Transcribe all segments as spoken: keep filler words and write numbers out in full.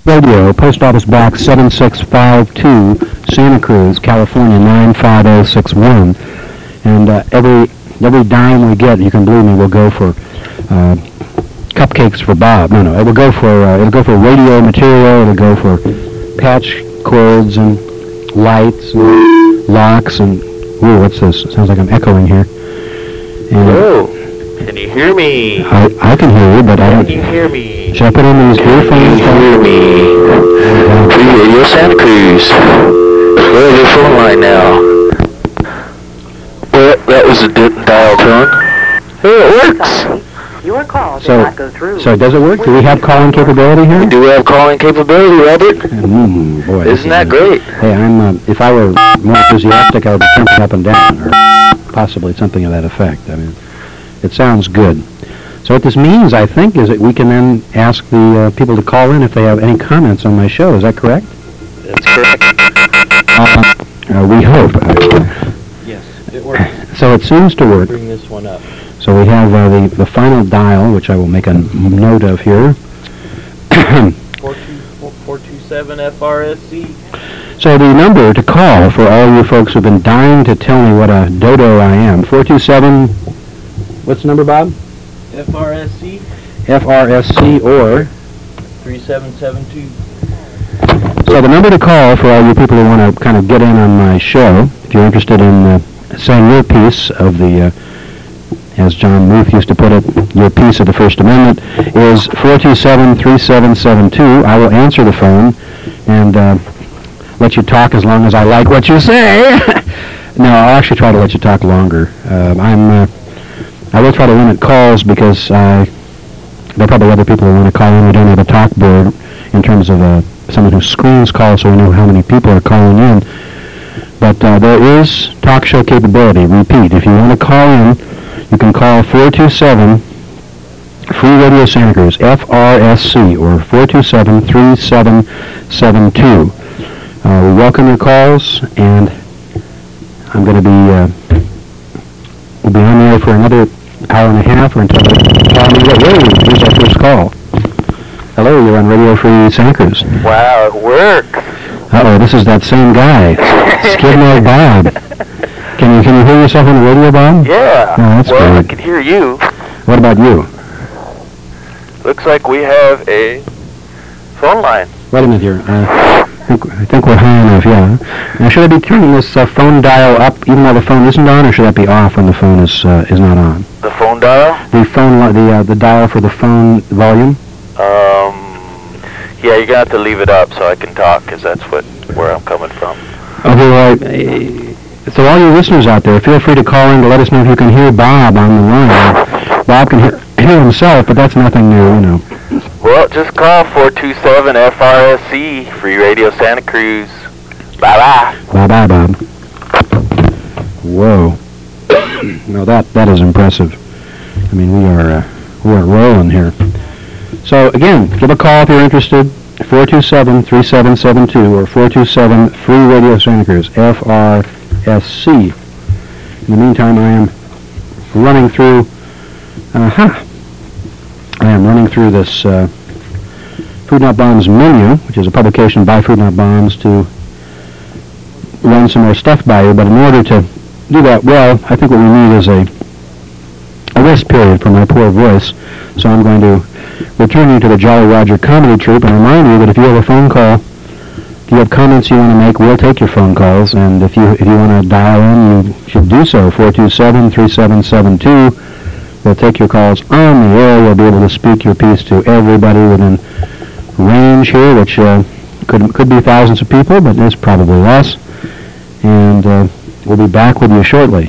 Radio, Post Office Box seven six five two, Santa Cruz, California nine five zero six one. And uh, every every dime we get, you can believe me, will go for uh, cupcakes for Bob. No, no, it will go for uh, it'll go for radio material. It'll go for patch cords and lights and locks and ooh, what's this? It sounds like I'm echoing here. And Hello, can you hear me? I I can hear you, but I don't. Can you hear me? Should I put in these earphones? Can you hear me? Free Radio Santa Cruz. Where's your phone line now? Well, that was a di- dial tone. Oh, it works. Your call did So, not go through. so does it work? Do we have calling capability here? Do we have calling capability, Robert? Mm, boy, this Isn't is that a- great? Hey, I'm. Uh, if I were more enthusiastic, I would be jumping up and down, or possibly something of that effect. I mean, it sounds good. So what this means, I think, is that we can then ask the uh, people to call in if they have any comments on my show. Is that correct? That's correct. Uh, we hope. Uh, Yes, it works. so it seems to work. Bring this one up. So we have uh, the the final dial, which I will make a note of here. four two seven F R S C. So the number to call for all you folks who've been dying to tell me what a dodo I am, four two seven, what's the number, Bob? F R S C F R S C or? three seven seven two. So the number to call for all you people who want to kind of get in on my show, if you're interested in uh, saying your piece of the, uh, as John Muth used to put it, your piece of the First Amendment, is four two seven, three seven seven two. I will answer the phone and uh, let you talk as long as I like what you say. No, I'll actually try to let you talk longer. Uh, I'm, uh, I will try to limit calls because uh, there are probably other people who want to call in. We don't have a talk board in terms of uh, someone who screens calls so we know how many people are calling in. But uh, there is talk show capability. Repeat, if you want to call in, you can call four two seven, Free Radio Santa Cruz, F R S C, or four two seven, three seven seven two. Uh, we welcome your calls, and I'm going to be, uh, we'll be on the air for another hour and a half, or until they call me. Whoa, here's our first call. Hello, you're on Radio Free Santa Cruz. Wow, it works. Uh-oh, this is that same guy, Skidmore Bob. Can you can you hear yourself on the radio, Bob? Yeah. Oh, that's well, great. I can hear you. What about you? Looks like we have a phone line. Wait a minute here. Uh, I, think, I think we're high enough, yeah. Now, should I be turning this uh, phone dial up even though the phone isn't on, or should that be off when the phone is uh, is not on? The phone dial? The phone, li- the uh, the dial for the phone volume. Um, yeah, you're gonna have to leave it up so I can talk, because that's what where I'm coming from. Okay, well, uh, so all you listeners out there, feel free to call in to let us know if you can hear Bob on the line. Bob can hear, hear himself, but that's nothing new, you know. Well, just call four two seven F R S C, Free Radio Santa Cruz. Bye-bye. Bye-bye, Bob. Whoa. No, that that is impressive. I mean, we are uh, we are rolling here. So again, give a call if you're interested. four two seven, three seven seven two or four two seven, Free Radio Santa Cruz, F R S C. In the meantime, I am running through. Uh huh. I am running through this uh, Food Not Bombs menu, which is a publication by Food Not Bombs, to run some more stuff by you. But in order to do that well, I think what we need is a, a rest period for my poor voice. So I'm going to return you to the Jolly Roger Comedy Troupe and remind you that if you have a phone call, if you have comments you want to make, we'll take your phone calls. And if you if you want to dial in, you should do so. four two seven, three seven seven two. We'll take your calls on the air. We'll be able to speak your piece to everybody within range here, which uh, could could be thousands of people, but it's probably less. And uh, we'll be back with you shortly.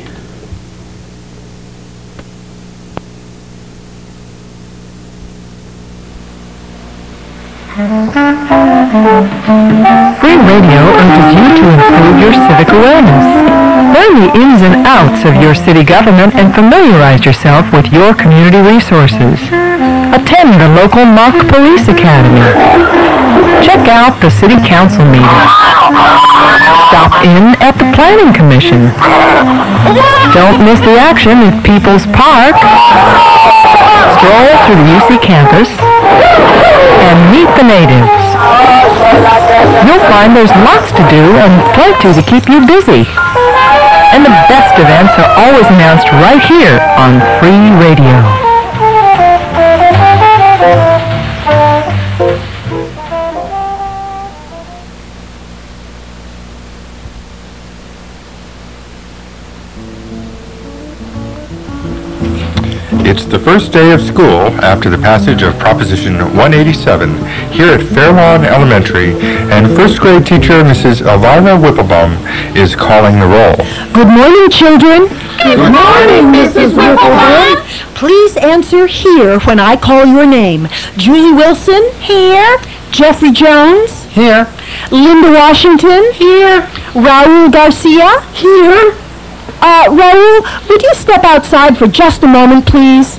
Free radio urges you to improve your civic awareness. Learn the ins and outs of your city government and familiarize yourself with your community resources. Attend the local mock police academy. Check out the city council meetings. Stop in at the planning commission. Don't miss the action at People's Park. Stroll through the U C campus and meet the natives. You'll find there's lots to do and plenty to keep you busy. And the best events are always announced right here on Free Radio. It's the first day of school after the passage of Proposition one eighty-seven here at Fairlawn Elementary, and first grade teacher Missus Elvira Whipplebaum is calling the roll. Good morning, children. Good morning, Missus Whipplebaum. Please answer here when I call your name. Julie Wilson? Here. Jeffrey Jones? Here. Linda Washington? Here. Raul Garcia? Here. Uh, Raul, would you step outside for just a moment, please?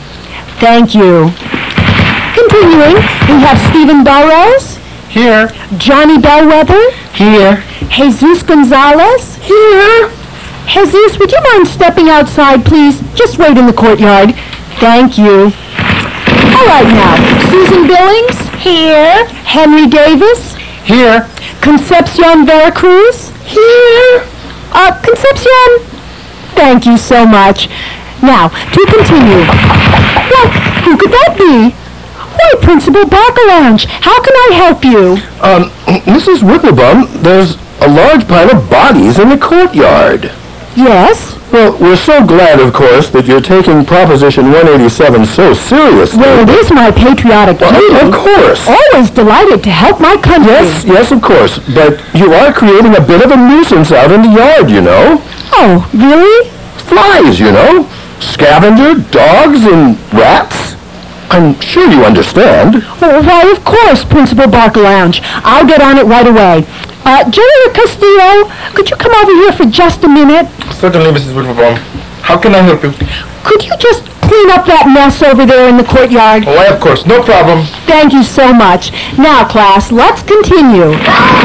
Thank you. Continuing, we have Stephen Burrows. Here. Johnny Bellwether. Here. Jesus Gonzalez. Here. Jesus, would you mind stepping outside, please? Just wait in the courtyard. Thank you. All right, now, Susan Billings. Here. Henry Davis. Here. Concepcion Veracruz. Here. Uh, Concepcion, thank you so much. Now, to continue. What? Who could that be? Why, Principal Baccalanche, how can I help you? Um, Missus Whipplebaum, there's a large pile of bodies in the courtyard. Yes? Well, we're so glad, of course, that you're taking Proposition one eighty-seven so seriously. Well, it is my patriotic Well, duty. of course. Always delighted to help my country. Yes, yes, of course. But you are creating a bit of a nuisance out in the yard, you know. Oh, really? Flies, you know. Scavenger, dogs, and rats. I'm sure you understand. Oh, why, of course, Principal Baccalanche. I'll get on it right away. Uh, General Castillo, could you come over here for just a minute? Certainly, Missus Whipplebaum. How can I help you? Could you just clean up that mess over there in the courtyard? Oh, why, of course. No problem. Thank you so much. Now, class, let's continue.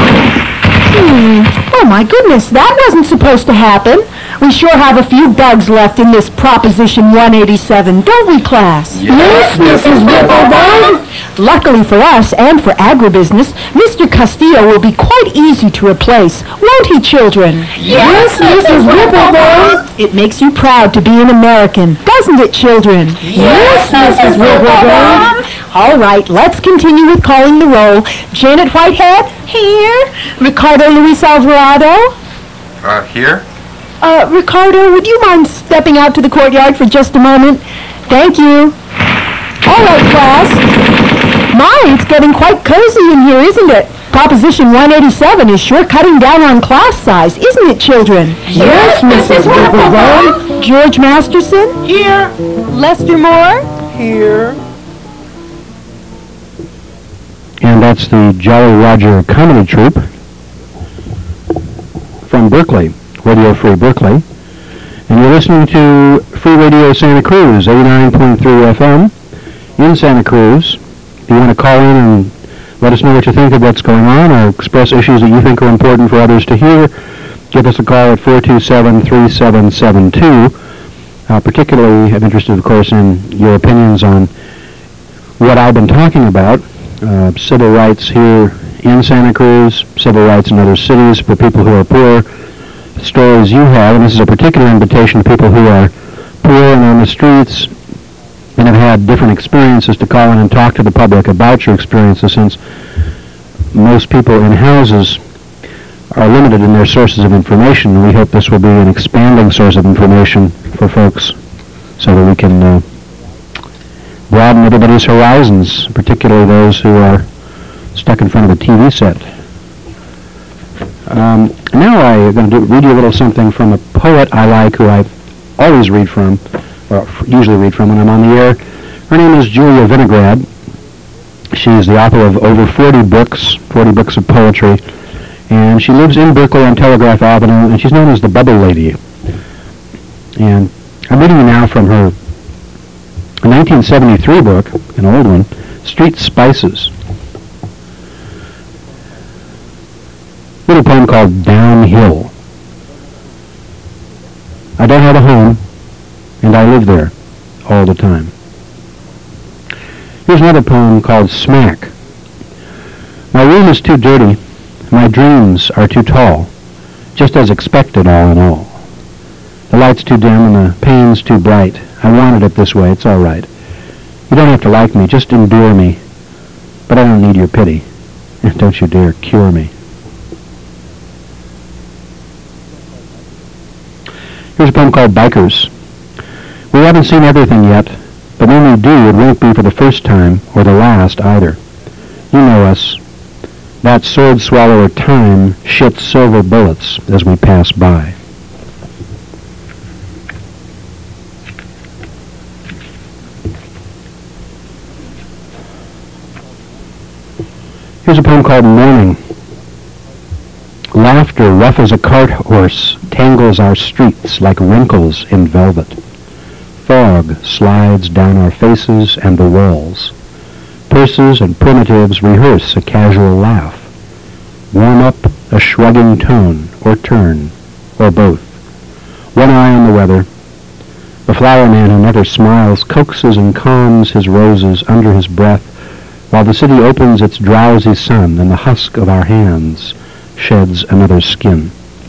Hmm. Oh, my goodness, that wasn't supposed to happen. We sure have a few bugs left in this Proposition one eighty-seven, don't we, class? Yes, Missus Whipplebaum. Luckily for us and for agribusiness, Mister Castillo will be quite easy to replace, won't he, children? Yes, Missus Whipplebaum. It makes you proud to be an American, doesn't it, children? Yes, Missus Whipplebaum. All right, let's continue with calling the roll. Janet Whitehead? Here. Ricardo Luis Alvarado? Uh, here? Uh, Ricardo, would you mind stepping out to the courtyard for just a moment? Thank you. All right, class. My, it's getting quite cozy in here, isn't it? Proposition one eighty-seven is sure cutting down on class size, isn't it, children? Yes, Missus Whipplebaum. George Masterson? Here. Lester Moore? Here. And that's the Jolly Roger Comedy Troupe from Berkeley, Radio Free Berkeley. And you're listening to Free Radio Santa Cruz, eighty-nine point three F M in Santa Cruz. If you want to call in and let us know what you think of what's going on or express issues that you think are important for others to hear, give us a call at four two seven, three seven seven two. Uh, particularly, I'm interested, of course, in your opinions on what I've been talking about. Uh, civil rights here in Santa Cruz, civil rights in other cities for people who are poor, stories you have, and this is a particular invitation to people who are poor and on the streets and have had different experiences to call in and talk to the public about your experiences, since most people in houses are limited in their sources of information. We hope this will be an expanding source of information for folks so that we can uh, broaden everybody's horizons, particularly those who are stuck in front of a T V set. Um, now I'm going to do, read you a little something from a poet I like, who I always read from, or usually read from when I'm on the air. Her name is Julia Vinograd. She is the author of over forty books, forty books of poetry, and she lives in Berkeley on Telegraph Avenue, and she's known as the Bubble Lady. And I'm reading you now from her nineteen seventy-three book, an old one, Street Spices. Little poem called Downhill. I don't have a home, and I live there all the time. Here's another poem called Smack. My room is too dirty. My dreams are too tall. Just as expected, all in all. The light's too dim and the pain's too bright. I wanted it this way. It's all right. You don't have to like me. Just endure me. But I don't need your pity. Don't you dare cure me. Here's a poem called Bikers. We haven't seen everything yet, but when we do, it won't be for the first time or the last either. You know us. That sword swallower time shits silver bullets as we pass by. Here's a poem called Morning. Laughter rough as a cart horse tangles our streets like wrinkles in velvet. Fog slides down our faces and the walls. Purses and primitives rehearse a casual laugh. Warm up a shrugging tone or turn, or both. One eye on the weather. The flower man who never smiles coaxes and calms his roses under his breath, while the city opens its drowsy sun and the husk of our hands sheds another skin.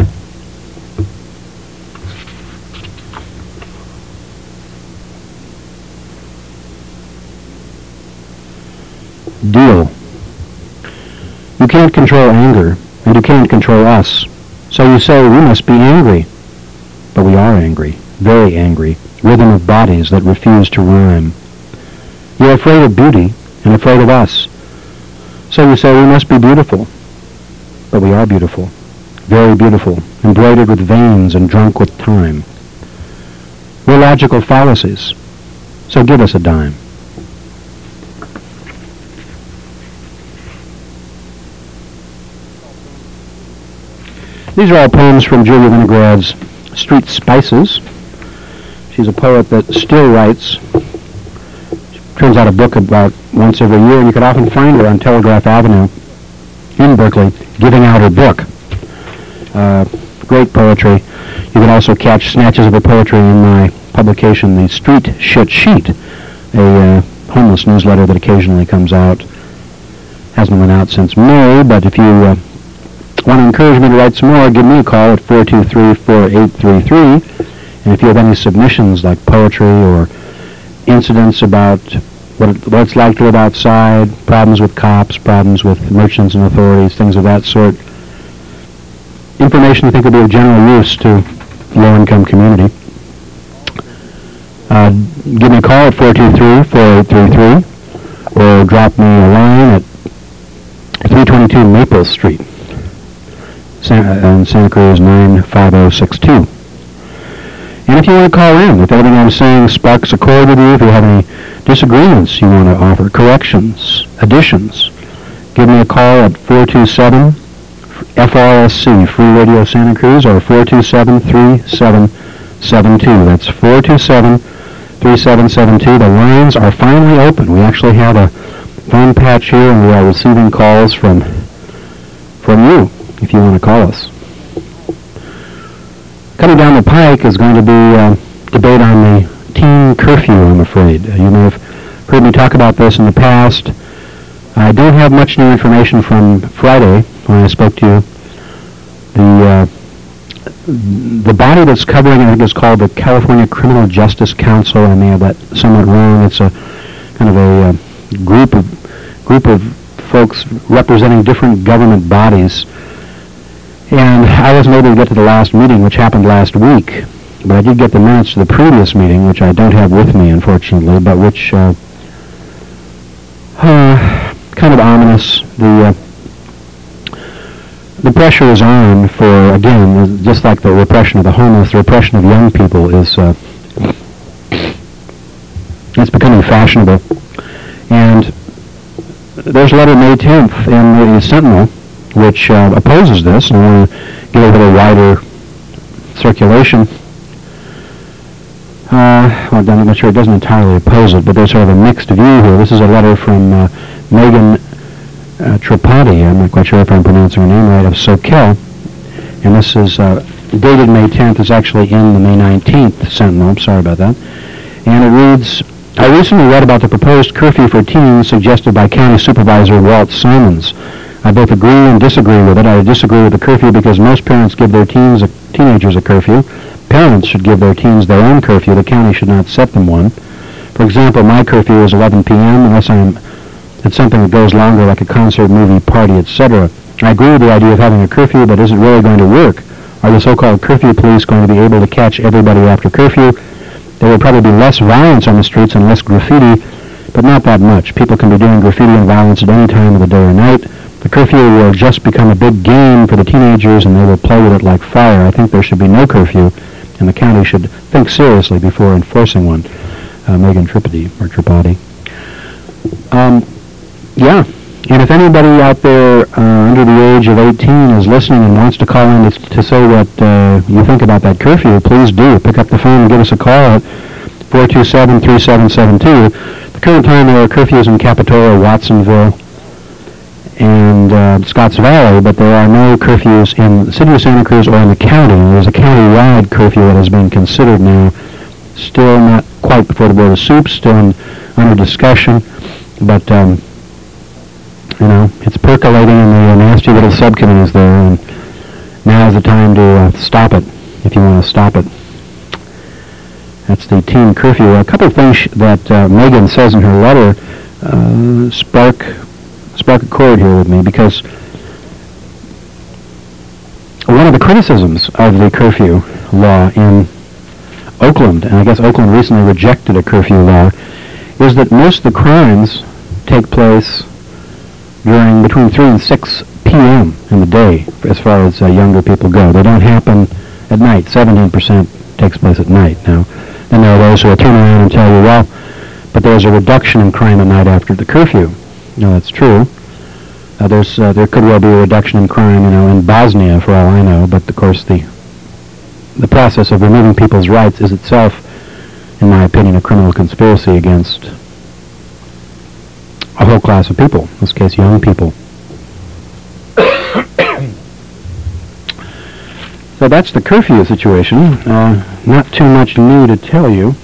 Deal. You can't control anger, and you can't control us. So you say we must be angry. But we are angry, very angry, rhythm of bodies that refuse to rhyme. You're afraid of beauty and afraid of us. So you say we must be beautiful. But we are beautiful, very beautiful, embroidered with veins and drunk with time. We're logical fallacies. So give us a dime. These are all poems from Julia Winograd's Street Spices. She's a poet that still writes. She turns out a book about once every year, and you could often find her on Telegraph Avenue in Berkeley giving out her book. Uh, great poetry. You can also catch snatches of her poetry in my publication, The Street Shit Sheet, a uh, homeless newsletter that occasionally comes out. Hasn't been out since May, but if you uh, want to encourage me to write some more, give me a call at four two three, four eight three three. And if you have any submissions like poetry or incidents about what, it, what it's like to live outside, problems with cops, problems with merchants and authorities, things of that sort, information I think would be of general use to the low-income community, uh, give me a call at four two three, four eight three three or drop me a line at three twenty-two Maple Street. And Santa Cruz nine five oh six two. And if you want to call in, if everything I'm saying sparks a chord with you, if you have any disagreements you want to offer, corrections, additions, give me a call at four two seven F R S C, Free Radio Santa Cruz, or four two seven, three seven seven two. That's four two seven, three seven seven two. The lines are finally open. We actually have a phone patch here, and we are receiving calls from from you, if you want to call us. Coming down the pike is going to be a debate on the teen curfew, I'm afraid. Uh, you may have heard me talk about this in the past. I don't have much new information from Friday when I spoke to you. The, uh, the body that's covering it, I think, is called the California Criminal Justice Council. I may have that somewhat wrong. It's a kind of a uh, group of group of folks representing different government bodies. And I wasn't able to get to the last meeting, which happened last week, but I did get the minutes to the previous meeting, which I don't have with me, unfortunately, but which, uh, uh, kind of ominous. The, uh, the pressure is on for, again, just like the repression of the homeless, the repression of young people is, uh, it's becoming fashionable. And there's a letter May tenth in the Sentinel, which uh, opposes this, and I want to give it a little wider circulation. Uh, well, I'm not sure, it doesn't entirely oppose it, but there's sort of a mixed view here. This is a letter from uh, Megan uh, Tripathi, I'm not quite sure if I'm pronouncing her name right, of Soquel, and this is uh, dated May tenth. It's actually in the May nineteenth Sentinel. I'm sorry about that. And it reads, I recently read about the proposed curfew for teens suggested by County Supervisor Walt Simons. I both agree and disagree with it. I disagree with the curfew because most parents give their teens a, teenagers a curfew. Parents should give their teens their own curfew. The county should not set them one. For example, my curfew is eleven p.m. unless I'm at something that goes longer, like a concert, movie, party, et cetera. I agree with the idea of having a curfew, but is it really going to work? Are the so-called curfew police going to be able to catch everybody after curfew? There will probably be less violence on the streets and less graffiti, but not that much. People can be doing graffiti and violence at any time of the day or night. The curfew will just become a big game for the teenagers, and they will play with it like fire. I think there should be no curfew, and the county should think seriously before enforcing one. Uh, Megan Tripaty, or Tripaty. Um, yeah, and if anybody out there uh, under the age of eighteen is listening and wants to call in to, to say what uh, you think about that curfew, please do. Pick up the phone and give us a call at four two seven, three seven seven two. The current time there are curfews in Capitola, Watsonville, and uh, Scotts Valley, but there are no curfews in the city of Santa Cruz or in the county. There's a county-wide curfew that is being considered now, still not quite before the Board of Soups, still in, under discussion, but um, you know, it's percolating in the uh, nasty little subcommittees there, and now is the time to uh, stop it, if you want to stop it. That's the teen curfew. A couple of things that uh, Megan says in her letter uh, spark spark a chord here with me, because one of the criticisms of the curfew law in Oakland, and I guess Oakland recently rejected a curfew law, is that most of the crimes take place during between three and six p.m. in the day, as far as uh, younger people go. They don't happen at night. seventeen percent takes place at night. Now, then there are those who will turn around and tell you, well, but there's a reduction in crime at night after the curfew. No, that's true. Uh, there's uh, there could well be a reduction in crime, you know, in Bosnia, for all I know. But of course, the the process of removing people's rights is itself, in my opinion, a criminal conspiracy against a whole class of people. In this case, young people. So that's the curfew situation. Uh, not too much new to tell you.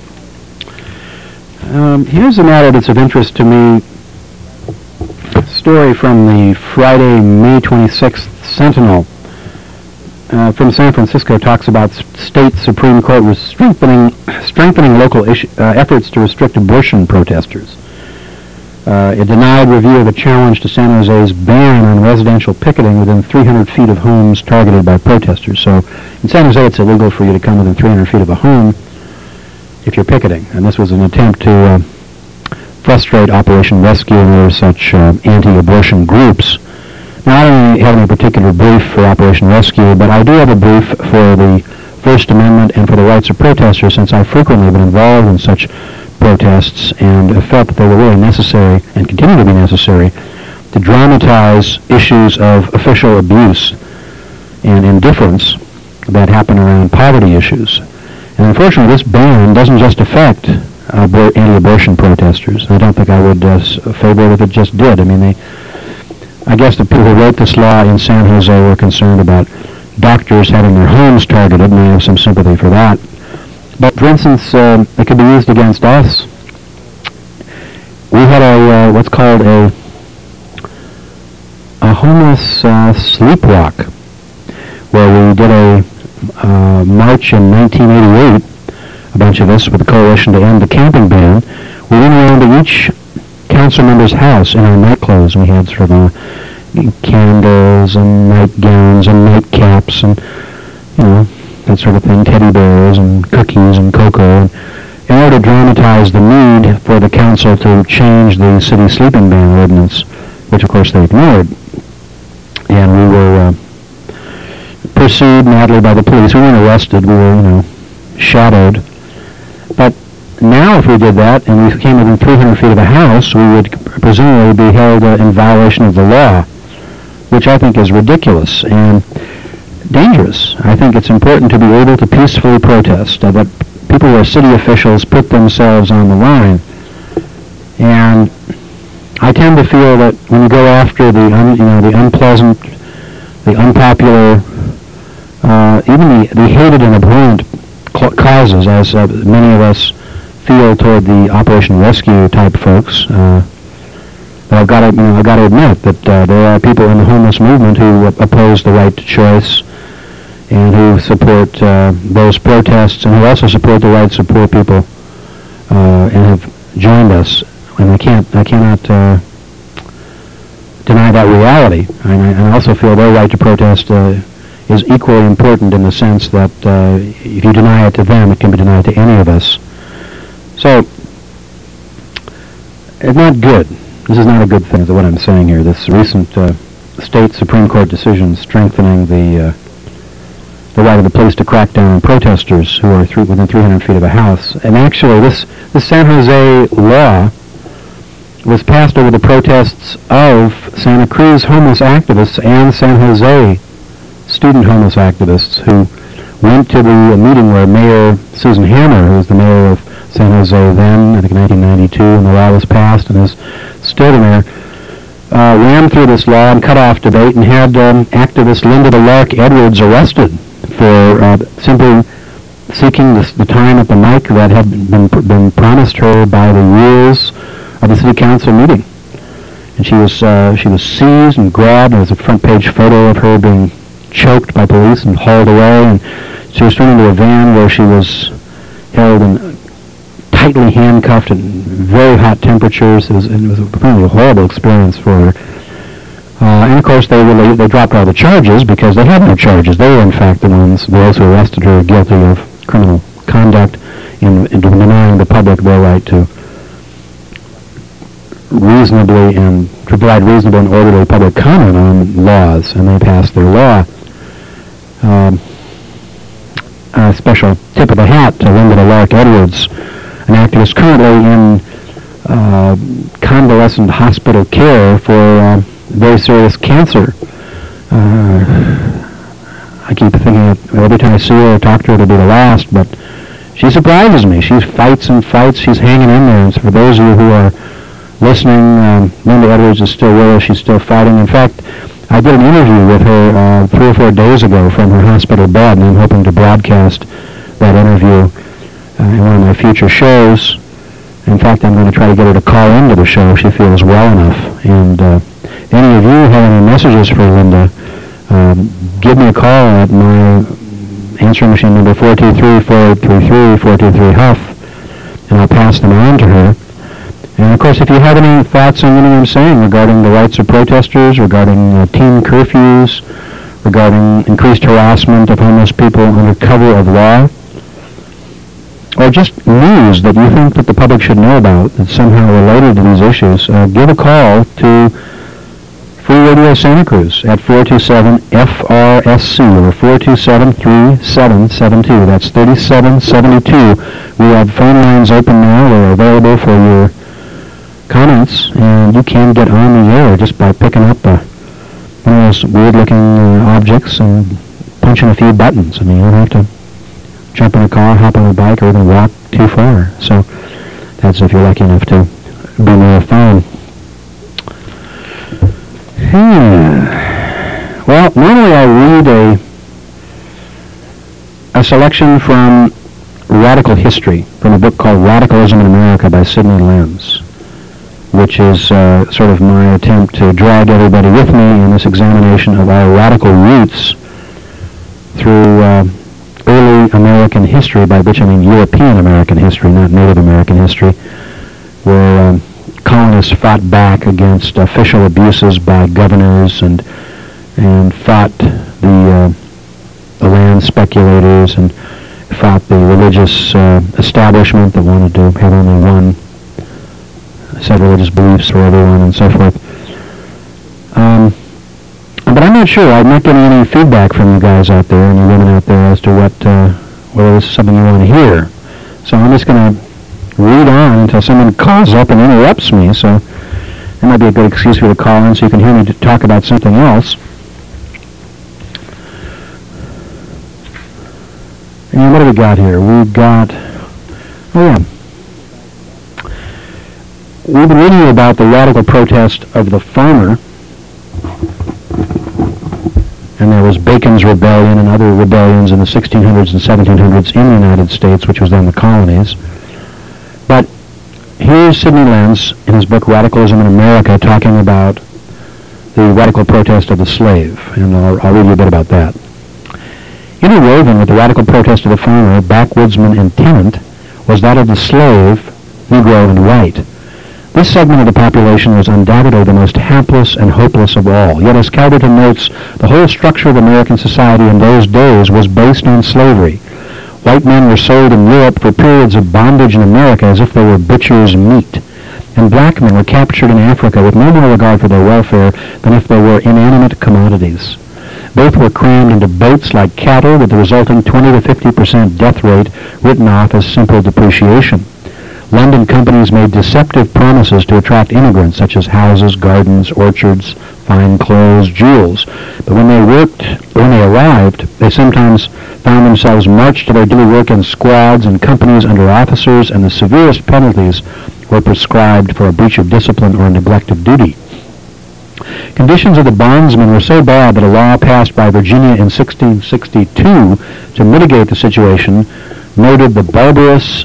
Um, here's a matter that's of interest to me. A story from the Friday, May twenty-sixth Sentinel uh, from San Francisco talks about s- state Supreme Court was strengthening, strengthening local issue, uh, efforts to restrict abortion protesters. Uh, it denied review of a challenge to San Jose's ban on residential picketing within three hundred feet of homes targeted by protesters. So in San Jose, it's illegal for you to come within three hundred feet of a home if you're picketing. And this was an attempt to uh, frustrate Operation Rescue and other such uh, anti-abortion groups. Now, I don't have any particular brief for Operation Rescue, but I do have a brief for the First Amendment and for the rights of protesters, since I've frequently been involved in such protests and have felt that they were really necessary and continue to be necessary to dramatize issues of official abuse and indifference that happen around poverty issues. And unfortunately, this ban doesn't just affect uh, abor- anti-abortion protesters. I don't think I would uh, s- favor it if it just did. I mean, they, I guess the people who wrote this law in San Jose were concerned about doctors having their homes targeted, and I have some sympathy for that. But, for instance, uh, it could be used against us. We had a uh, what's called a a homeless uh, sleepwalk, where we did a uh, march in nineteen eighty-eight, a bunch of us with a coalition to end the camping ban. We went around to each council member's house in our nightclothes. We had sort of uh, candles and nightgowns and nightcaps and, you know, that sort of thing, teddy bears and cookies and cocoa, and in order to dramatize the need for the council to change the city sleeping ban ordinance, which of course they ignored. And we were uh, pursued madly by the police. We weren't arrested, we were, you know, shadowed. But now if we did that and we came within three hundred feet of a house, we would presumably be held uh, in violation of the law, which I think is ridiculous and dangerous. I think it's important to be able to peacefully protest, uh, but people who are city officials put themselves on the line. And I tend to feel that when you go after the un, you know the unpleasant, the unpopular, uh, even the, the hated and abhorrent cl- causes, as uh, many of us feel toward the Operation Rescue type folks, uh, But I've got to, you know, I've got to admit that uh, there are people in the homeless movement who oppose the right to choice and who support uh, those protests and who also support the rights of poor people uh, and have joined us. And I can't, I cannot uh, deny that reality. And I, and I also feel their right to protest uh, is equally important in the sense that uh, if you deny it to them, it can be denied to any of us. So, it's not good. This is not a good thing, is what I'm saying here. This recent uh, state Supreme Court decision strengthening the uh, the right of the police to crack down on protesters who are through, within three hundred feet of a house. And actually, this, this San Jose law was passed over the protests of Santa Cruz homeless activists and San Jose student homeless activists who went to the meeting where Mayor Susan Hammer, who was the mayor of San Jose then, I think in nineteen ninety-two, and the law was passed and is still the mayor, uh, ran through this law and cut off debate and had um, activist Linda DeLark Edwards arrested for uh, simply seeking the, the time at the mic that had been, been promised her by the rules of the city council meeting. And she was uh, she was seized and grabbed. There was a front page photo of her being choked by police and hauled away, and she was thrown into a van where she was held and tightly handcuffed in very hot temperatures. It was, it was a, a horrible experience for her. Uh, and of course, they really, they dropped all the charges because they had no charges. They were in fact the ones, those who arrested her, guilty of criminal conduct in, in denying the public their right to reasonably and to provide reasonable and orderly public comment on laws, and they passed their law. Um, a special tip of the hat to Linda DeLark Edwards, an activist currently in uh, convalescent hospital care for uh, very serious cancer. Uh, I keep thinking that every time I see her or talk to her, it'll be the last, but she surprises me. She fights and fights. She's hanging in there. And so for those of you who are listening, um, Linda Edwards is still with us. She's still fighting. In fact, I did an interview with her uh, three or four days ago from her hospital bed, and I'm hoping to broadcast that interview uh, in one of my future shows. In fact, I'm going to try to get her to call into the show if she feels well enough. And uh, any of you have any messages for Linda, um, give me a call at my answering machine number four two three, four eight three three, four two three, H U F, and I'll pass them on to her. And of course, if you have any thoughts on anything I'm saying regarding the rights of protesters, regarding uh, teen curfews, regarding increased harassment of homeless people under cover of law, or just news that you think that the public should know about that's somehow related to these issues, uh, give a call to Free Radio Santa Cruz at four two seven F R S C or four two seven, three seven seven two. That's thirty-seven seventy-two. We have phone lines open now. They're available for your comments, and you can get on the air just by picking up uh, one of those weird-looking uh, objects and punching a few buttons. I mean, you don't have to jump in a car, hop on a bike, or even walk too far. So that's if you're lucky enough to be near a phone. Hmm. Well, normally I read a a selection from Radical History, from a book called Radicalism in America by Sidney Lenz, which is uh, sort of my attempt to drag everybody with me in this examination of our radical roots through uh, early American history, by which I mean European American history, not Native American history, where um, colonists fought back against official abuses by governors and and fought the, uh, the land speculators and fought the religious uh, establishment that wanted to have only one set of religious beliefs for everyone and so forth. Um, but I'm not sure. I'm not getting any feedback from you guys out there and you women out there as to what uh, whether this is something you want to hear. So I'm just going to read on until someone calls up and interrupts me. So that might be a good excuse for you to call in so you can hear me to talk about something else. And what do we got here? We've got, oh yeah. We've been reading about the radical protest of the farmer, and there was Bacon's Rebellion and other rebellions in the sixteen hundreds and seventeen hundreds in the United States, which was then the colonies. But here here's Sidney Lentz in his book Radicalism in America talking about the radical protest of the slave, and I'll, I'll read you a bit about that. Interwoven with the radical protest of the farmer, backwoodsman, and tenant was that of the slave, Negro, and white. This segment of the population was undoubtedly the most hapless and hopeless of all. Yet, as Calverton notes, the whole structure of American society in those days was based on slavery. White men were sold in Europe for periods of bondage in America as if they were butcher's meat. And black men were captured in Africa with no more regard for their welfare than if they were inanimate commodities. Both were crammed into boats like cattle, with the resulting twenty to fifty percent death rate written off as simple depreciation. London companies made deceptive promises to attract immigrants, such as houses, gardens, orchards, fine clothes, jewels. But when they worked, when they arrived, they sometimes found themselves marched to their daily work in squads and companies under officers, and the severest penalties were prescribed for a breach of discipline or neglect of duty. Conditions of the bondsmen were so bad that a law passed by Virginia in sixteen sixty-two to mitigate the situation noted the barbarous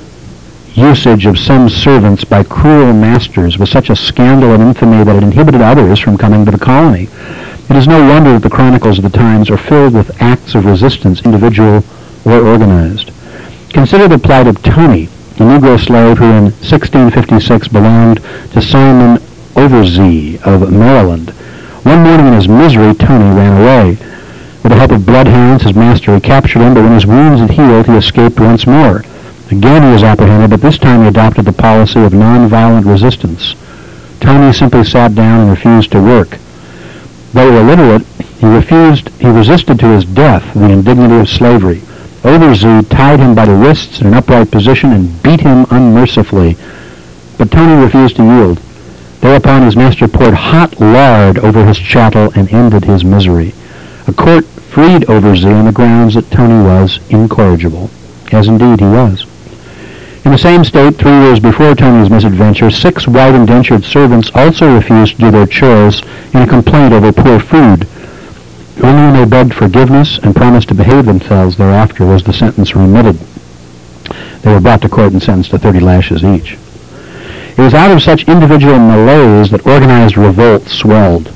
usage of some servants by cruel masters was such a scandal and infamy that it inhibited others from coming to the colony. It is no wonder that the chronicles of the times are filled with acts of resistance, individual or organized. Consider the plight of Tony, the Negro slave who in sixteen fifty-six belonged to Simon Oversee of Maryland. One morning in his misery, Tony ran away. With the help of bloodhounds, his master recaptured him, but when his wounds had healed, he escaped once more. Again he was apprehended, but this time he adopted the policy of nonviolent resistance. Tony simply sat down and refused to work. Though illiterate, he refused, he resisted to his death the indignity of slavery. Oversee tied him by the wrists in an upright position and beat him unmercifully. But Tony refused to yield. Thereupon his master poured hot lard over his chattel and ended his misery. A court freed Oversee on the grounds that Tony was incorrigible, as indeed he was. In the same state, three years before Tony's misadventure, six white indentured servants also refused to do their chores in a complaint over poor food. Only when they begged forgiveness and promised to behave themselves thereafter was the sentence remitted. They were brought to court and sentenced to thirty lashes each. It was out of such individual malaise that organized revolt swelled.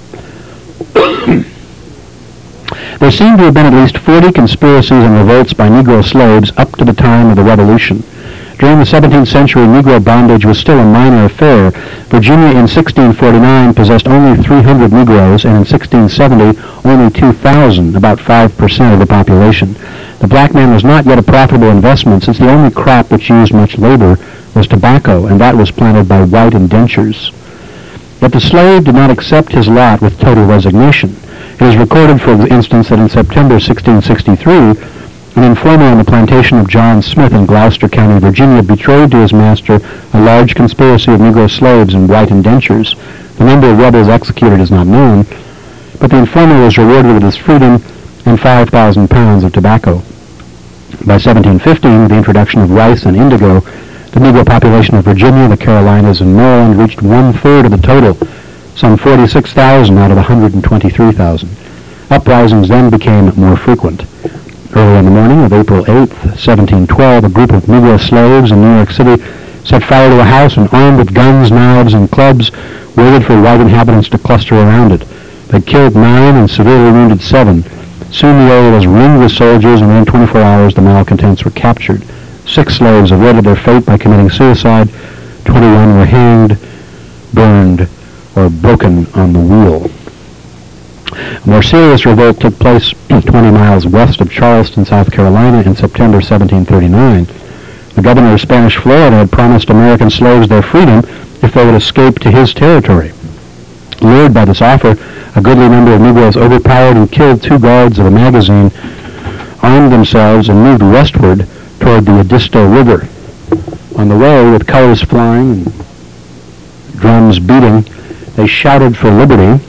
There seem to have been at least forty conspiracies and revolts by Negro slaves up to the time of the Revolution. During the seventeenth century, Negro bondage was still a minor affair. Virginia in sixteen forty-nine possessed only three hundred Negroes, and in sixteen seventy, only two thousand, about five percent of the population. The black man was not yet a profitable investment, since the only crop which used much labor was tobacco, and that was planted by white indentures. Yet the slave did not accept his lot with total resignation. It is recorded, for instance, that in September sixteen sixty-three, an informer on the plantation of John Smith in Gloucester County, Virginia, betrayed to his master a large conspiracy of Negro slaves and white indentures. The number of rebels executed is not known, but the informer was rewarded with his freedom and five thousand pounds of tobacco. By seventeen fifteen, with the introduction of rice and indigo, the Negro population of Virginia, the Carolinas, and Maryland reached one-third of the total, some forty-six thousand out of one hundred twenty-three thousand. Uprisings then became more frequent. Early in the morning of April eighth, seventeen twelve, a group of Negro slaves in New York City set fire to a house and, armed with guns, knives, and clubs, waited for white inhabitants to cluster around it. They killed nine and severely wounded seven. Soon the area was ringed with soldiers, and within twenty-four hours the malcontents were captured. Six slaves avoided their fate by committing suicide. Twenty-one were hanged, burned, or broken on the wheel. A more serious revolt took place twenty miles west of Charleston, South Carolina, in September seventeen thirty-nine. The governor of Spanish Florida had promised American slaves their freedom if they would escape to his territory. Lured by this offer, a goodly number of Negroes overpowered and killed two guards of a magazine, armed themselves, and moved westward toward the Edisto River. On the way, with colors flying and drums beating, they shouted for liberty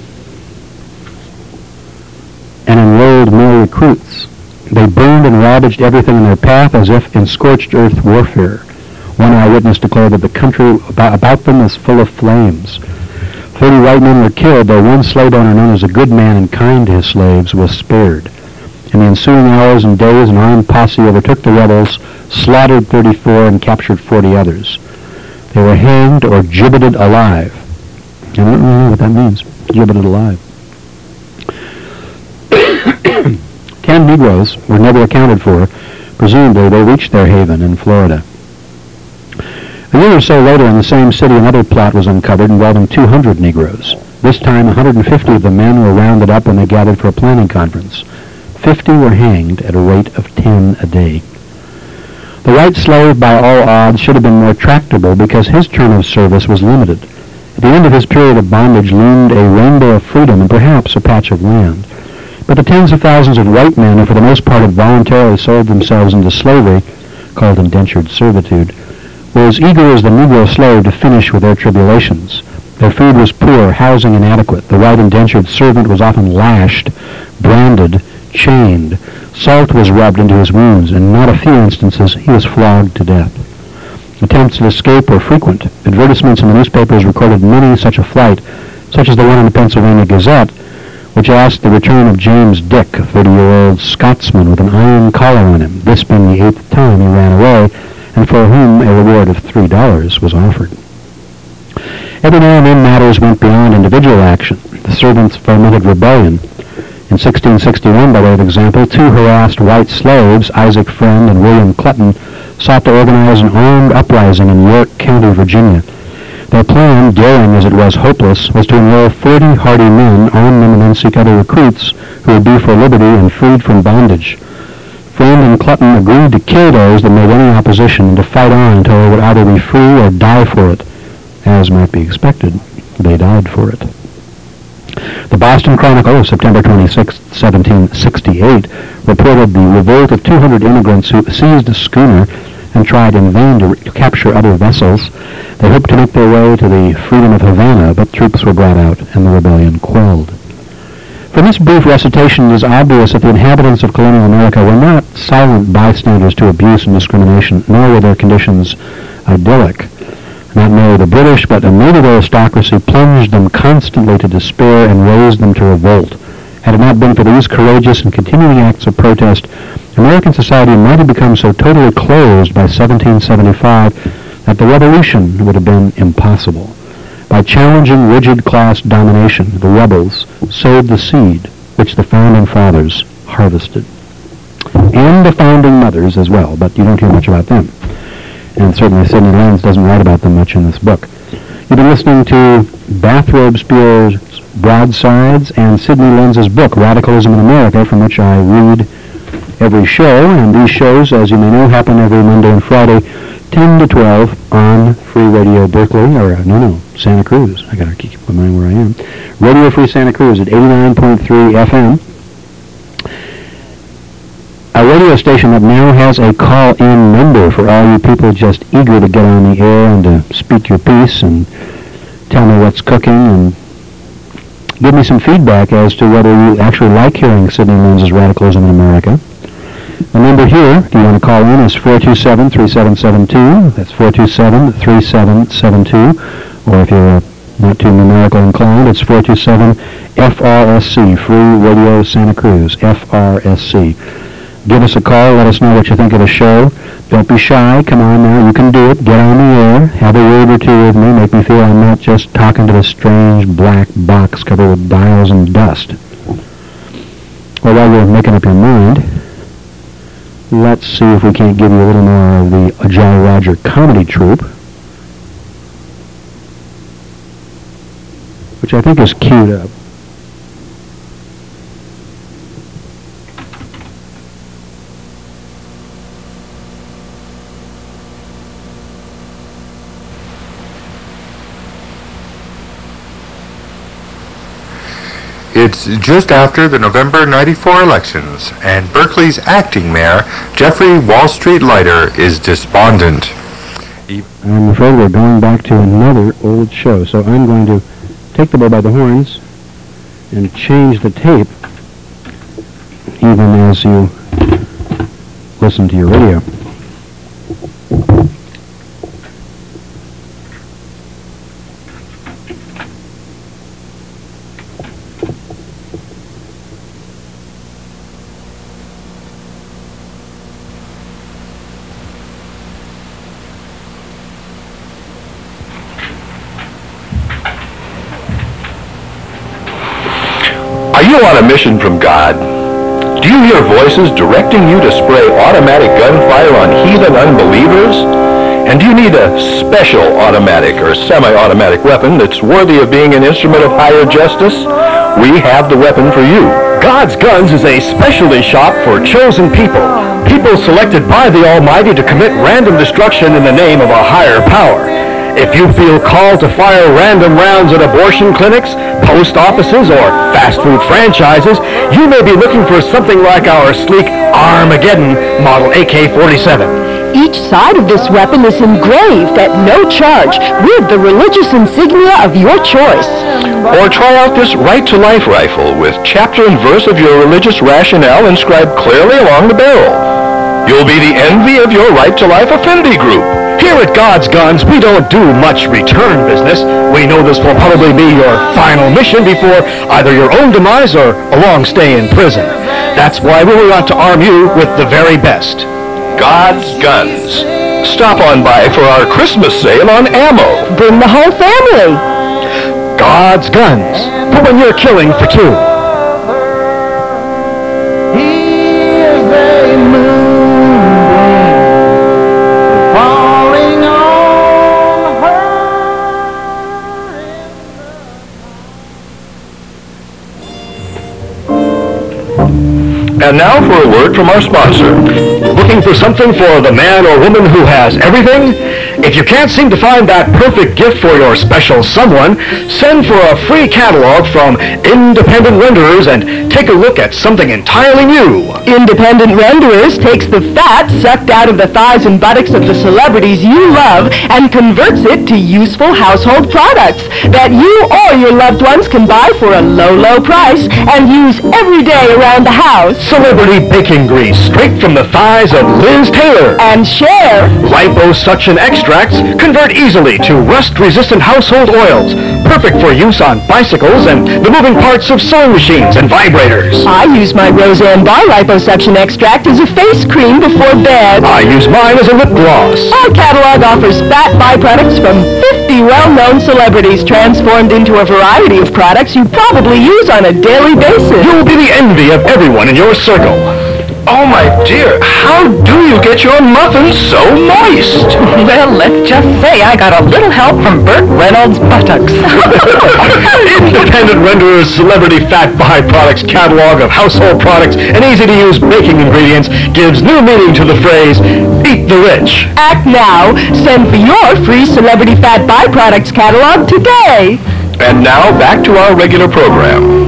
and enrolled more recruits. They burned and ravaged everything in their path as if in scorched earth warfare. One eyewitness declared that the country about, about them was full of flames. Thirty white men were killed, though one slave owner known as a good man and kind to his slaves was spared. In the ensuing hours and days, an armed posse overtook the rebels, slaughtered thirty-four, and captured forty others. They were hanged or gibbeted alive. I don't really know what that means, gibbeted alive. Ten Negroes were never accounted for. Presumably they reached their haven in Florida. A year or so later in the same city, another plot was uncovered involving two hundred Negroes. This time, one hundred fifty of the men were rounded up when they gathered for a planning conference. fifty were hanged at a rate of ten a day. The white slave, by all odds, should have been more tractable because his term of service was limited. At the end of his period of bondage loomed a rainbow of freedom and perhaps a patch of land. But the tens of thousands of white men who for the most part had voluntarily sold themselves into slavery, called indentured servitude, were as eager as the Negro slave to finish with their tribulations. Their food was poor, housing inadequate. The white indentured servant was often lashed, branded, chained. Salt was rubbed into his wounds, and in not a few instances he was flogged to death. Attempts at escape were frequent. Advertisements in the newspapers recorded many such a flight, such as the one in the Pennsylvania Gazette, which asked the return of James Dick, a thirty-year-old Scotsman with an iron collar on him, this being the eighth time he ran away, and for whom a reward of three dollars was offered. Every now and then matters went beyond individual action. The servants fomented rebellion. In sixteen sixty-one, by way of example, two harassed white slaves, Isaac Friend and William Clutton, sought to organize an armed uprising in York County, Virginia. Their plan, daring as it was hopeless, was to enroll forty hardy men, arm them, and then seek other recruits who would be for liberty and freed from bondage. Friend and Clutton agreed to kill those that made any opposition and to fight on until they would either be free or die for it. As might be expected, they died for it. The Boston Chronicle of September twenty-sixth, seventeen sixty-eight, reported the revolt of two hundred immigrants who seized a schooner and tried in vain to, re- to capture other vessels. They hoped to make their way to the freedom of Havana, but troops were brought out and the rebellion quelled. From this brief recitation, it is obvious that the inhabitants of colonial America were not silent bystanders to abuse and discrimination, nor were their conditions idyllic. Not merely the British, but a native aristocracy plunged them constantly to despair and raised them to revolt. Had it not been for these courageous and continuing acts of protest, American society might have become so totally closed by seventeen seventy-five that the revolution would have been impossible. By challenging rigid class domination, the rebels sowed the seed which the founding fathers harvested. And the founding mothers as well, but you don't hear much about them. And certainly Sidney Lenz doesn't write about them much in this book. You've been listening to Bathrobe Spear's Broadsides and Sidney Lenz's book, Radicalism in America, from which I read every show. And these shows, as you may know, happen every Monday and Friday, ten to twelve on Free Radio Berkeley, or uh, no, no, Santa Cruz. I gotta keep in mind where I am. Radio Free Santa Cruz at eighty-nine point three F M. A radio station that now has a call-in number for all you people just eager to get on the air and to speak your piece and tell me what's cooking and give me some feedback as to whether you actually like hearing Sidney Lenz's Radicalism in America. The number here, if you want to call in, is four two seven, three seven seven two. That's four two seven, three seven seven two. Or if you're uh, not too numerical inclined, it's four two seven F R S C, Free Radio Santa Cruz, F R S C. Give us a call. Let us know what you think of the show. Don't be shy. Come on now. You can do it. Get on the air. Have a word or two with me. Make me feel I'm not just talking to this strange black box covered with dials and dust. Well, while you're making up your mind, let's see if we can't give you a little more of the Jolly Roger comedy troupe, which I think is queued up. It's just after the November ninety-four elections, and Berkeley's acting mayor, Jeffrey Wall Street Leiter, is despondent. I'm afraid we're going back to another old show, so I'm going to take the bull by the horns and change the tape even as you listen to your radio. Are you on a mission from God? Do you hear voices directing you to spray automatic gunfire on heathen unbelievers? And do you need a special automatic or semi-automatic weapon that's worthy of being an instrument of higher justice? We have the weapon for you. God's Guns is a specialty shop for chosen people. People selected by the Almighty to commit random destruction in the name of a higher power. If you feel called to fire random rounds at abortion clinics, post offices, or fast food franchises, you may be looking for something like our sleek Armageddon Model A K forty-seven. Each side of this weapon is engraved at no charge with the religious insignia of your choice. Or try out this Right to Life rifle with chapter and verse of your religious rationale inscribed clearly along the barrel. You'll be the envy of your Right to Life affinity group. Here at God's Guns, we don't do much return business. We know this will probably be your final mission before either your own demise or a long stay in prison. That's why we want to arm you with the very best. God's Guns. Stop on by for our Christmas sale on ammo. Bring the whole family. God's Guns. For when you're killing for two. He is a moonbeam falling on And now for a word from our sponsor. Looking for something for the man or woman who has everything? If you can't seem to find that perfect gift for your special someone, send for a free catalog from Independent Renderers and take a look at something entirely new. Independent Renderers takes the fat sucked out of the thighs and buttocks of the celebrities you love and converts it to useful household products that you or your loved ones can buy for a low, low price and use every day around the house. Celebrity baking grease straight from the thighs of Liz Taylor. And share. Liposuction extracts convert easily to rust-resistant household oils, perfect for use on bicycles and the moving parts of sewing machines and vibrators. I use my Roseanne Barr liposuction extract as a face cream before bed. I use mine as a lip gloss. Our catalog offers fat byproducts from fifty well-known celebrities transformed into a variety of products you probably use on a daily basis. You'll be the envy of everyone in your circle. Oh, my dear, how do you get your muffins so moist? Well, let's just say I got a little help from Burt Reynolds' buttocks. Independent Renderers Celebrity Fat Byproducts catalog of household products and easy-to-use baking ingredients gives new meaning to the phrase, eat the rich. Act now. Send for your free Celebrity Fat Byproducts catalog today. And now, back to our regular program.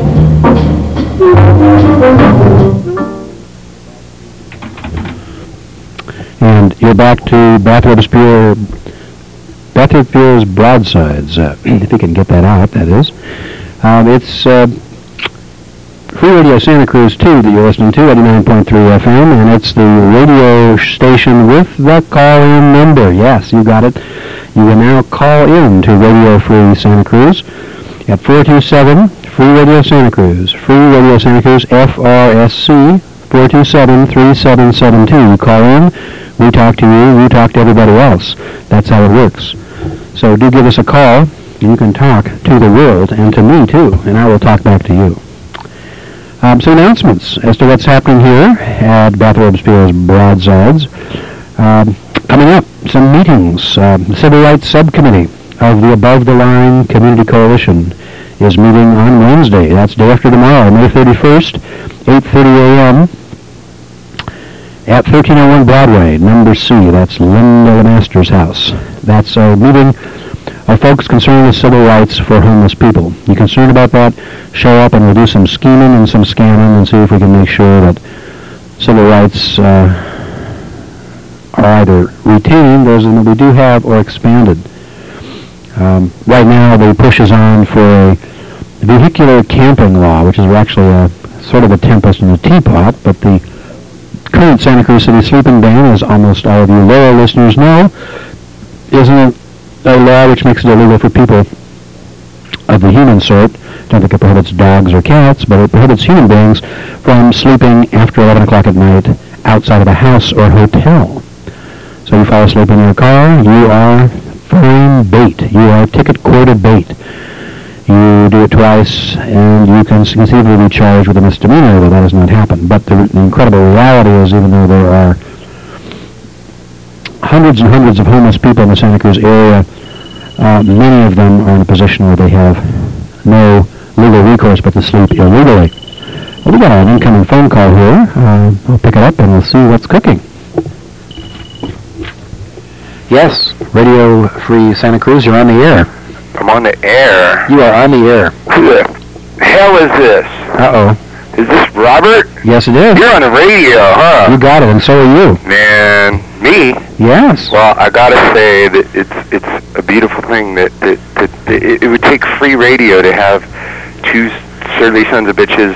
And you're back to Bathurst Bureau, Bathurst Bureau's Broadsides, uh, if you can get that out, that is. Um, it's uh, Free Radio Santa Cruz two that you're listening to, eighty-nine point three F M, and it's the radio station with the call-in number. Yes, you got it. You can now call in to Radio Free Santa Cruz at four two seven, Free Radio Santa Cruz, Free Radio Santa Cruz, F R S C, four two seven, three seven seven two. You call in. We talk to you, you talk to everybody else. That's how it works. So do give us a call. You can talk to the world and to me too, and I will talk back to you. Um, some announcements as to what's happening here at Bathurst Bureau's Broadsides. Um, coming up, some meetings. Uh, the Civil Rights Subcommittee of the Above the Line Community Coalition is meeting on Wednesday. That's day after tomorrow, May thirty-first, eight thirty a.m. at thirteen oh one Broadway, number C. That's Linda LeMaster's house. That's a meeting of folks concerned with civil rights for homeless people. You concerned about that? Show up and we'll do some scheming and some scamming and see if we can make sure that civil rights uh, are either retained, those that we do have, or expanded. Um, right now, the push is on for a vehicular camping law, which is actually a sort of a tempest in a teapot, but the current Santa Cruz City sleeping ban, as almost all of you loyal listeners know, isn't a law which makes it illegal for people of the human sort. Don't think it prohibits dogs or cats, but it prohibits human beings from sleeping after eleven o'clock at night outside of a house or hotel. So you fall asleep in your car, you are fine bait. You are ticket quota bait. you do it twice, and you can conceivably be charged with a misdemeanor, although that has not happened. But the, the incredible reality is, even though there are hundreds and hundreds of homeless people in the Santa Cruz area, uh, many of them are in a position where they have no legal recourse but to sleep illegally. Well, we got an incoming phone call here. Uh, I'll pick it up and we'll see what's cooking. Yes, Radio Free Santa Cruz, you're on the air. I'm on the air. You are on the air. Who the hell is this? Uh-oh. Is this Robert? Yes, it is. You're on the radio, huh? You got it, and so are you. Man, me? Yes. Well, I gotta say that it's it's a beautiful thing that, that, that, that it, it would take free radio to have two surly sons of bitches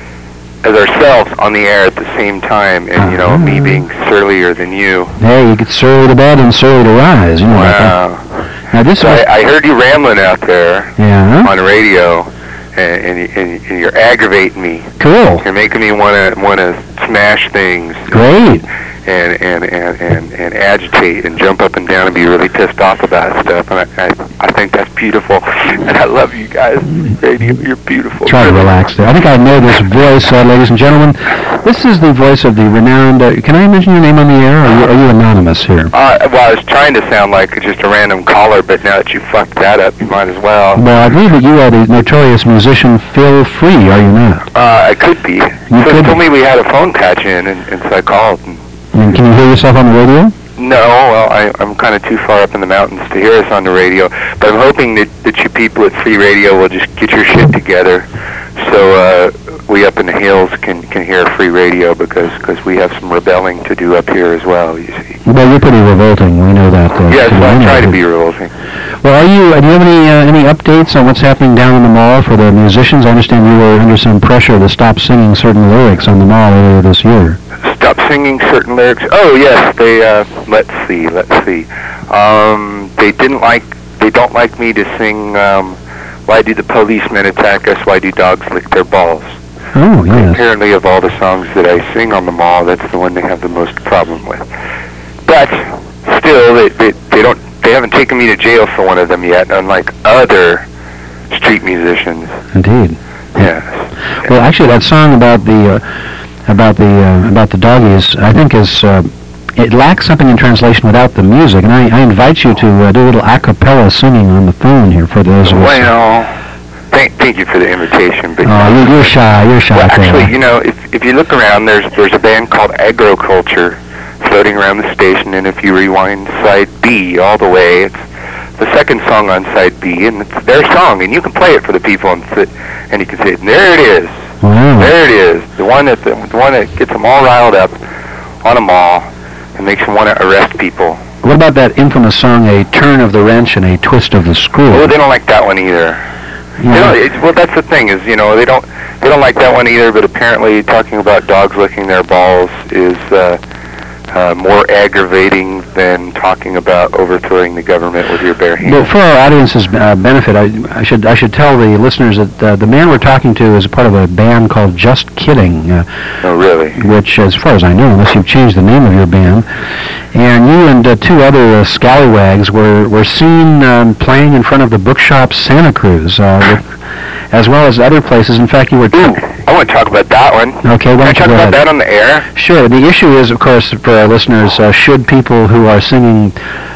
as ourselves on the air at the same time, and, you know, Uh-huh. me being surlier than you. Hey, you get surly to bed and surly to rise. You know about Wow. that. Now, this So was... I, I heard you rambling out there Yeah? on the radio, and, and, you- and, and you're aggravating me. Cool. You're making me want to want to smash things Great. and, and, and, and, and agitate and jump up and down and be really pissed off about stuff. And I, I, I think that's beautiful. And I love you guys. Radio, you're beautiful. Try to relax there. I think I know this voice, uh, ladies and gentlemen. This is the voice of the renowned... Uh, can I mention your name on the air, or are you, are you anonymous here? Uh, well, I was trying to sound like just a random caller, but now that you fucked that up, you might as well. Well, I believe that you are the notorious musician Phil Free, are you not? Uh, I could be. You so could told be. me we had a phone patch in, and, and so I called. And I mean, can you hear yourself on the radio? no, well, I, I'm kind of too far up in the mountains to hear us on the radio, but I'm hoping that, that you people at Free Radio will just get your shit together so uh, we up in the hills can, can hear Free Radio, because cause we have some rebelling to do up here as well, you see. Well, you're pretty revolting. We know that. Uh, Yes, too. well, I I know try to that. be revolting. Well, are you? Uh, do you have any uh, any updates on what's happening down in the mall for the musicians? I understand you were under some pressure to stop singing certain lyrics on the mall earlier this year. Stop singing certain lyrics. Oh, yes, they, uh, let's see, let's see. Um, they didn't like, they don't like me to sing, um, Why Do the Policemen Attack Us? Why Do Dogs Lick Their Balls? Oh, yes. Apparently, of all the songs that I sing on the mall, that's the one they have the most problem with. But still, they, they, they don't, they haven't taken me to jail for one of them yet, unlike other street musicians. Indeed. Yes. Well, actually, that song about the uh, about the uh, about the doggies, I think, is uh, it lacks something in translation without the music. And I, I invite you to uh, do a little a cappella singing on the phone here for those of us. Well, thank thank you for the invitation, but Oh, you, you're shy. You're shy. well, Phil. actually, you know, if if you look around, there's there's a band called Agroculture floating around the station, and if you rewind side B all the way, it's the second song on side B, and it's their song, and you can play it for the people, and sit, and you can say, there it is, Wow. there it is, the one that the, the one that gets them all riled up on a mall and makes them want to arrest people. What about that infamous song, A Turn of the Wrench and a Twist of the Screw? Oh, they don't like that one either. You You know, know, it, well, that's the thing is, you know, they don't they don't like that one either. But apparently, talking about dogs licking their balls is uh, uh, more aggravating than talking about overthrowing the government with your bare hands. Well, for our audience's uh, benefit, I, I should I should tell the listeners that uh, the man we're talking to is a part of a band called Just Kidding, uh, Oh, really? which, as far as I know, unless you've changed the name of your band, and you and uh, two other uh, scallywags were were seen um, playing in front of the bookshop Santa Cruz, uh, with, as well as other places. In fact, you were. Ooh, I want to talk about that one. Okay, why Can I don't you talk go about ahead? that on the air? Sure. The issue is, of course, for our listeners, uh, should people who are singing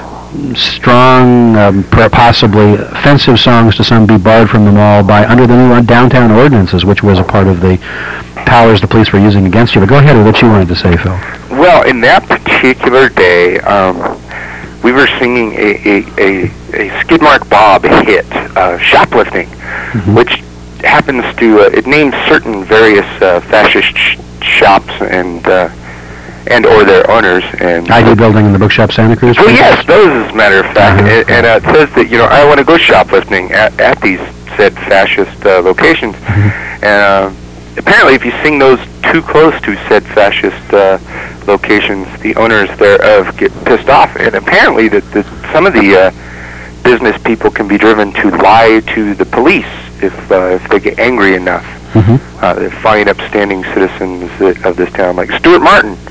strong, um, per- possibly offensive songs to some be barred from the mall by under the new downtown ordinances, which was a part of the powers the police were using against you. But go ahead with what you wanted to say, Phil. Well, in that particular day, um, we were singing a, a, a, a Skidmark Bob hit, uh, Shoplifting, Mm-hmm. which happens to, uh, it names certain various uh, fascist sh- shops and uh, and or their owners. And I D building in the bookshop Santa Cruz? well, yes, those, as a matter of fact. Uh-huh. And, and uh, it says that, you know, I want to go shoplifting at, at these said fascist uh, locations. Mm-hmm. And uh, apparently, if you sing those too close to said fascist uh, locations, the owners thereof get pissed off. And apparently, that the, some of the uh, business people can be driven to lie to the police if uh, if they get angry enough. Mhm. Uh, they're fine, upstanding citizens of this town, like Stuart Martin.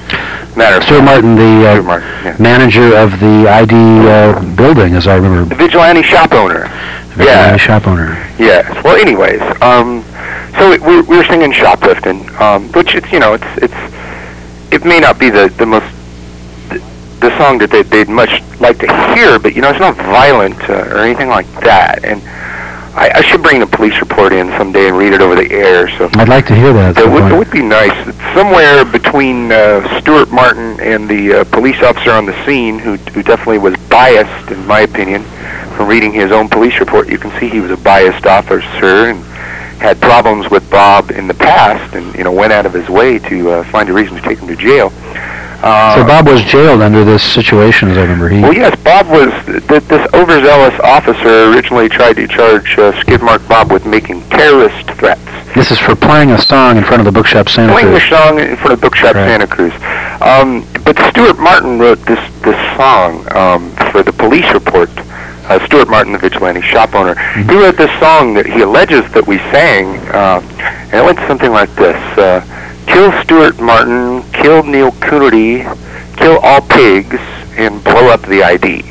Matter of Stuart Martin, the uh, Stuart Martin, yeah. manager of the I D uh, building, as I remember. The vigilante shop owner. The Yeah. shop owner. Yes. Well, anyways, um, so it, we, we were singing Shoplifting, um, which it's, you know, it's, it's, it may not be the, the most, the, the song that they, they'd much like to hear, but, you know, it's not violent uh, or anything like that. And I, I should bring the police report in someday and read it over the air, so. I'd like to hear that. at That some would, point. it would be nice. It's somewhere between uh, Stuart Martin and the uh, police officer on the scene, who, who definitely was biased, in my opinion, from reading his own police report. You can see he was a biased officer and had problems with Bob in the past, and you know went out of his way to uh, find a reason to take him to jail. Uh, So Bob was jailed under this situation, as I remember. He. Well, yes, Bob was, th- this overzealous officer originally tried to charge uh, Skidmark Bob with making terrorist threats. This is for playing a song in front of the Bookshop Santa Playing the Cruz. song in front of Bookshop Right. Santa Cruz. Um, but Stuart Martin wrote this, this song um, for the police report. Uh, Stuart Martin, the vigilante shop owner. Mm-hmm. He wrote this song that he alleges that we sang, uh, and it went something like this. Uh, kill Stuart Martin, kill Neil Coonerty, kill all pigs, and blow up the I D.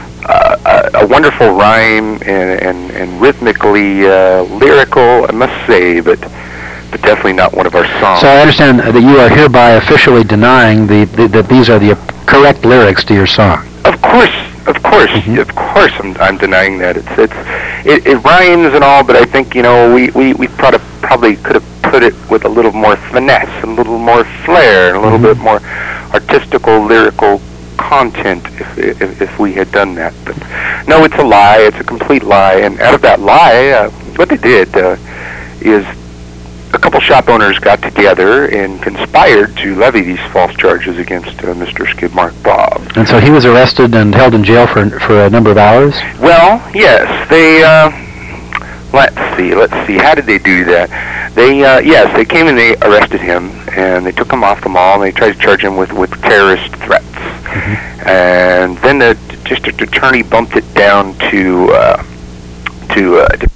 Uh, a, a wonderful rhyme and, and, and rhythmically uh, lyrical, I must say, but but definitely not one of our songs. So I understand that you are hereby officially denying the, the that these are the correct lyrics to your song. Of course, of course, Mhm. of course, I'm, I'm denying that. It's it's it, it rhymes and all, but I think you know we we we probably probably could have put it with a little more finesse, a little more flair, and a little Mhm. bit more artistical, lyrical content if, if if we had done that. But no, it's a lie. It's a complete lie. And out of that lie, uh, what they did uh, is a couple shop owners got together and conspired to levy these false charges against uh, Mister Skidmark Bob. And so he was arrested and held in jail for for a number of hours. Well, yes, they, uh, let's see, let's see, how did they do that? They, uh, yes, they came and they arrested him, and they took him off the mall, and they tried to charge him with, with terrorist threats. Mm-hmm. And then the district attorney bumped it down to, uh, to, uh, to